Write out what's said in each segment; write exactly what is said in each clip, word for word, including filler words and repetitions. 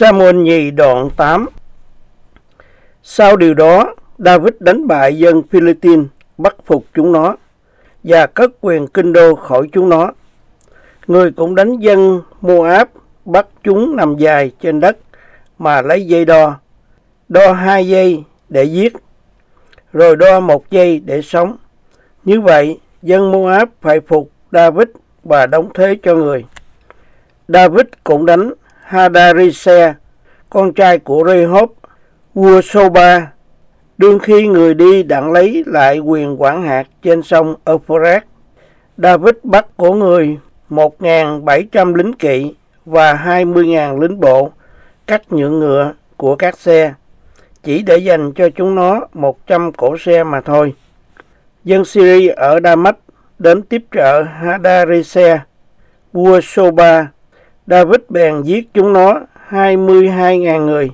Sa-muôn nhì đoạn tám. Sau điều đó, David đánh bại dân Philistine, bắt phục chúng nó và cất quyền kinh đô khỏi chúng nó. Người cũng đánh dân Moab, bắt chúng nằm dài trên đất mà lấy dây đo, đo hai giây để giết, rồi đo một giây để sống. Như vậy, dân Moab phải phục David và đóng thế cho người. David cũng đánh Hadarise, con trai của Rehob, vua Soba, đương khi người đi đặng lấy lại quyền quản hạt trên sông Euphrates. David bắt của người một nghìn bảy trăm lính kỵ và hai mươi nghìn lính bộ, cắt nhượng ngựa của các xe, chỉ để dành cho chúng nó một trăm cỗ xe mà thôi. Dân Syria ở Đa-mách đến tiếp trợ Hadarise, vua Soba. David bèn giết chúng nó hai mươi hai nghìn người.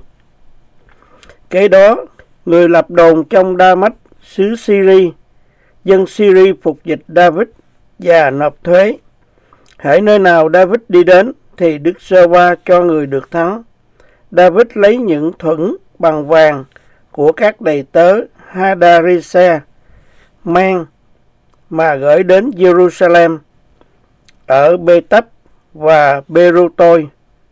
Kế đó, người lập đồn trong Đa-mách xứ Syri. Dân Syri phục dịch David và nộp thuế. Hễ nơi nào David đi đến thì Đức Giê-hô-va cho người được thắng. David lấy những thuẫn bằng vàng của các đầy tớ Hadarise mang mà gửi đến Jerusalem ở Bê-tách và Bê-rô-tôi,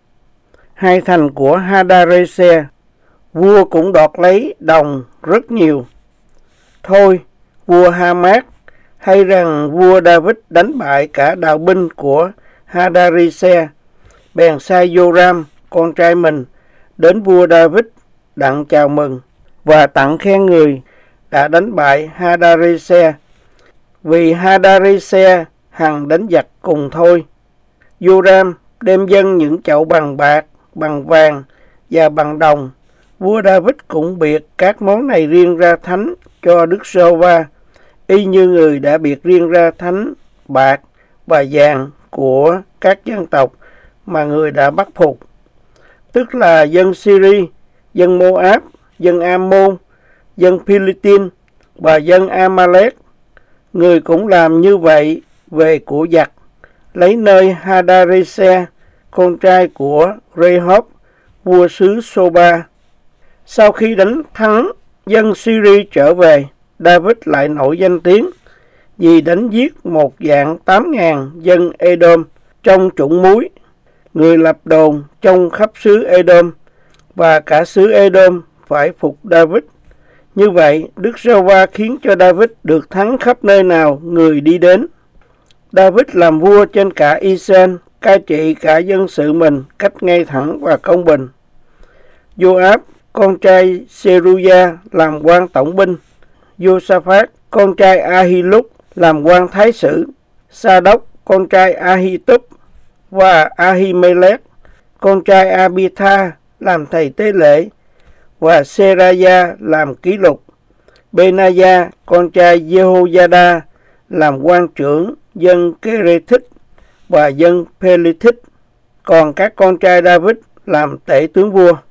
hai thành của Hadarise. Vua cũng đoạt lấy đồng rất nhiều. Thôi, vua Ha-mát hay rằng vua David đánh bại cả đạo binh của Hadarise, bèn sai Joram, con trai mình, đến vua David đặng chào mừng và tặng khen người đã đánh bại Hadarise, vì Hadarise hằng đánh giặc cùng thôi. Joram đem dâng những chậu bằng bạc, bằng vàng và bằng đồng. Vua David cũng biệt các món này riêng ra thánh cho Đức Giê-hô-va, y như người đã biệt riêng ra thánh bạc và vàng của các dân tộc mà người đã bắt phục, tức là dân Syri, dân Moab, dân Ammon, dân Philistine và dân Amalek. Người cũng làm như vậy về của giặc, lấy nơi Hadarise, con trai của Rehob, vua xứ Soba. Sau khi đánh thắng dân Syri trở về, David lại nổi danh tiếng vì đánh giết một vạn tám ngàn dân Edom trong trũng muối. Người lập đồn trong khắp xứ Edom và cả xứ Edom phải phục David. Như vậy, Đức Giê-hô-va khiến cho David được thắng khắp nơi nào người đi đến. David làm vua trên cả Israel, cai trị cả dân sự mình cách ngay thẳng và công bình. Joab, con trai Seruya, làm quan tổng binh. Josaphat, con trai Ahilud, làm quan thái sử. Sa-đốc, con trai Ahitub, và Ahimelech, con trai Abitha, làm thầy tế lễ, và Seraya làm ký lục. Benaya, con trai Jehoiada, làm quan trưởng dân Kerethith và dân Pelethith. Còn các con trai David làm tể tướng vua.